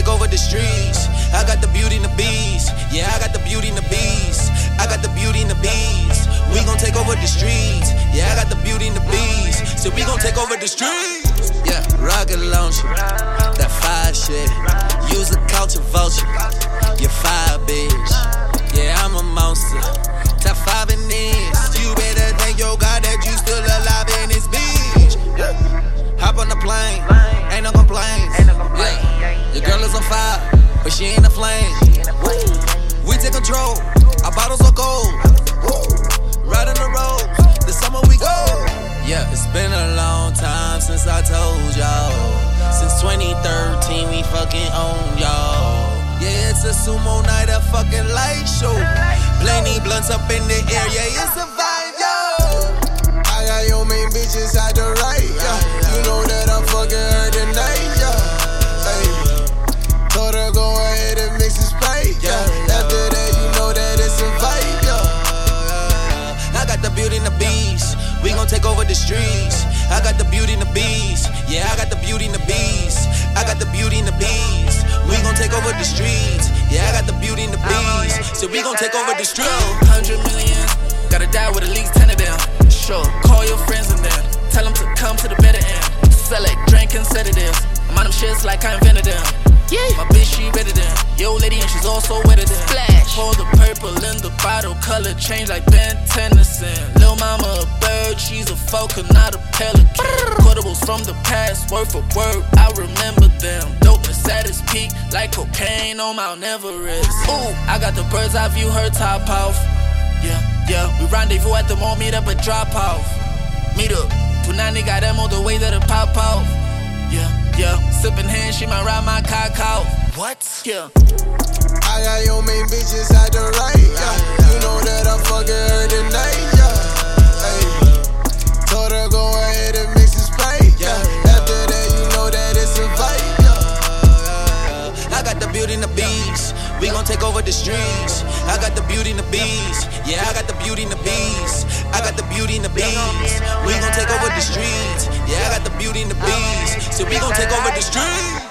take over the streets. I got the beauty and the beast. Yeah, I got the beauty and the beast. I got the beauty and the beast. We gon' take over the streets. Yeah, I got the beauty and the beast. So we gon' take over the streets. Yeah, rocket launcher, that fire shit. Use a culture vulture. You fire, bitch. Yeah, I'm a monster. Top 5 in this. You better thank your God that you still alive in this bitch. Yeah. Hop on the plane, ain't no complaints. Yeah. Your girl is on fire, but she ain't a flame. We take control, our bottles are gold. Right on the road, the summer we go. Yeah, it's been a long time since I told y'all. Since 2013 we fucking own y'all. Yeah, it's a sumo night, a fucking light show. Plenty blunts up in the air, yeah, it's a vibe, yo. I got your main bitch inside the right, yeah. You know that I'm fucking her tonight, yeah. Hey, told her go ahead and mix this plate, yeah. After that, you know that it's a vibe, yeah. I got the beauty and the beast. We gon' take over the streets. I got the beauty and the beast. Yeah, I got the beauty and the beast. I got the beauty and the beast. We gon' take over the streets. Yeah, I got the beauty and the beast. So we gon' take over the streets. 100 million, gotta die with at least 10 of them. Sure, call your friends and then tell them to come to the better end. Select, drink, and sedatives. I'm on them shits like I invented them. Yeah, my bitch, she better than yo lady, and she's also wetter than Splash. For the purple in the bottle, color change like Ben Tennyson. Lil' mama a bird, she's a falcon, not a pelican. Quotables from the past, word for word, I remember them. Dopeness at its peak, like cocaine on Mount Everest. Ooh, I got the bird's eye view, her top off. Yeah, we rendezvous at the mall, meet up and drop off. Meet up, 290 got them all the way that it pop off. Yeah, sippin' hand, she might ride my cock out. What? Yeah. I got your main bitch inside the right, yeah. You know that I'm fucking her tonight, yeah. Hey, told her go ahead and mix this plate, yeah. After that, you know that it's a vibe, yeah. I got the beauty and the beast. We gon' take over the streets. I got the beauty and the beast. Yeah, I got the beauty and the beast. I got the beauty and the beast. We gon' take over the streets. Yeah, I got the beauty and the beast. So we gon' take over the streets.